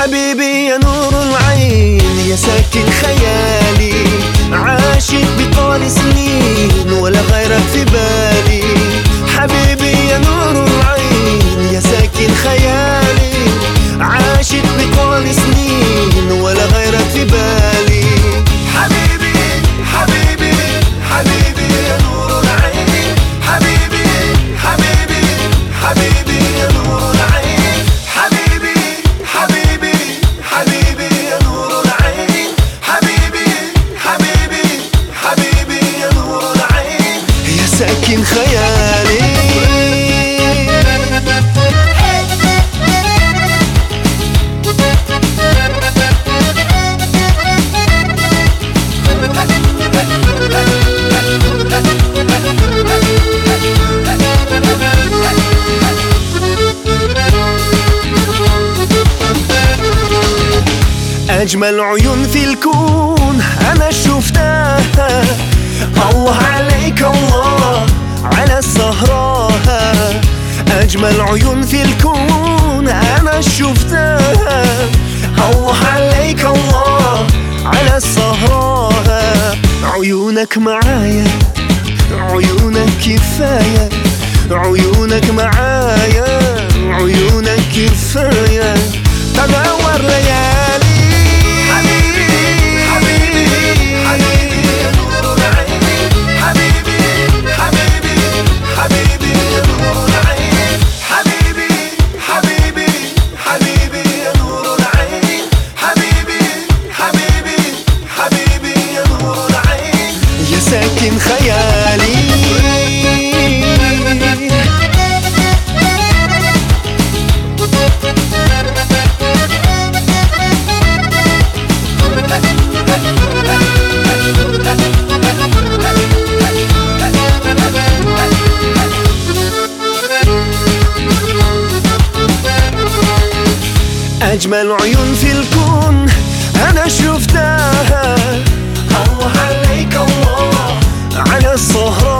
حبيبي يا نور العين يا ساكن خيالي، عاشق بطال سنين ولا غيرك في بالي. حبيبي يا نور العين يا ساكن خيالي، عاشق بطال سنين ولا غيرك في بالي. حبيبي حبيبي حبيبي يا نور العين، حبيبي حبيبي حبيبي يا نور العين، حبيبي حبيبي حبيبي يا نور العين، حبيبي حبيبي حبيبي يا نور العين يا ساكن خيالي. أجمل عيون في الكون أنا شفتها، الله عليك الله على السهراء. أجمل عيون في الكون أنا شفتها، الله عليك الله على السهراء. عيونك معايا عيونك كفاية، عيونك معايا عيونك كفاية، تدور ليالي. ساكن خيالي. أجمل عيون في الكون أنا شفتها، الله عليك الله على السهرة.